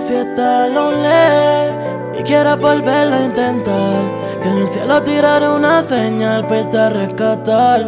si estás lonely y quieres volverlo a intentar, que en el cielo tiraré una señal para irte a rescatar.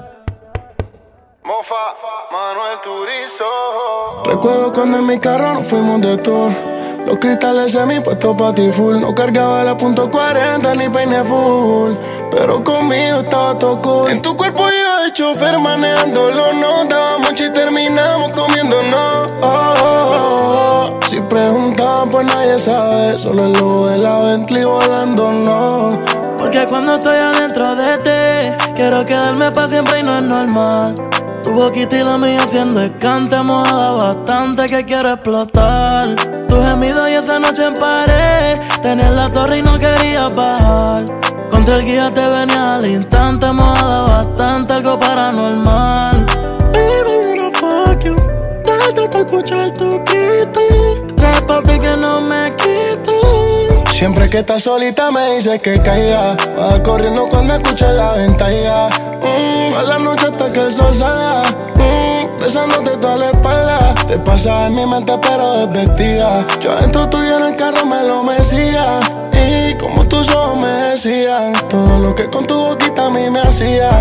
Mofa, Manuel Turizo. Recuerdo cuando en mi carro nos fuimos de tour. Los cristales semi puestos pa' ti full. No cargaba la .40 ni peine full, pero conmigo estaba todo cool. En tu cuerpo iba de chofer manejándolo. No dábamos y terminamos comiéndonos. Si preguntaban pues nadie sabe, solo el lobo de la Bentley volando no. Porque cuando estoy adentro de ti, quiero quedarme pa' siempre y no es normal. Tu boquita y la mía haciendo escante, mojada bastante que quiero explotar. Tu gemido y esa noche en pared, tenía la torre y no quería bajar. Contra el guía te venía al instante, mojada bastante, algo paranormal. Baby, no fuck you, date hasta escuchar tu grito. Trae papi que no me quito. Siempre que estás solita me dices que caiga. Va corriendo cuando escuches la ventana. A la noche hasta que el sol salga. Besándote toda la espalda. Te pasas en mi mente pero desvestida. Yo adentro tuyo en el carro me lo mecía. Y como tus ojos me decían todo lo que con tu boquita a mí me hacía.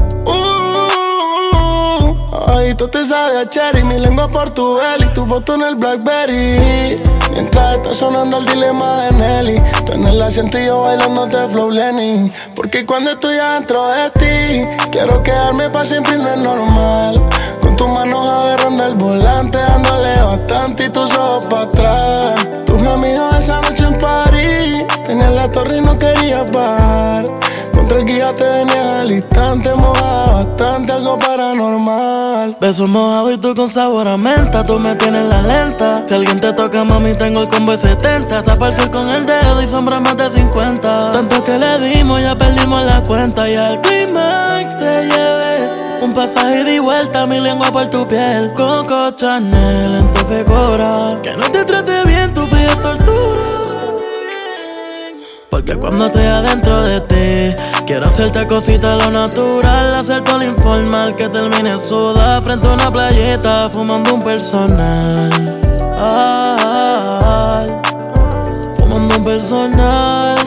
Ay, tú te sabes a cherry, mi lengua portugués y tu foto en el Blackberry. Mientras está sonando el dilema de Nelly, tú en el asiento y yo bailándote flow Lenny. Porque cuando estoy adentro de ti, quiero quedarme pa' siempre y no es normal. Con tus manos agarrando el volante, dándole bastante y tus ojos pa' atrás. Tus amigos esa noche en París, tenías la torre y no querías bajar. Contra el guía te venías al instante, mojada bastante, algo paranormal. Besos mojados y tú con sabor a menta, tú me tienes la lenta. Si alguien te toca, mami, tengo el combo de 70. Tapa el sol con el dedo y sombra más de 50. Tanto que le dimos, ya perdimos la cuenta. Y al climax te llevé un pasaje ida y vuelta, mi lengua por tu piel. Coco Chanel en tu figura, que no te trate bien, tú pides tortura. Porque cuando estoy adentro de ti, quiero hacerte cositas a lo natural, hacer todo lo informal que termine sudada frente a una playita fumando un personal. Fumando un personal.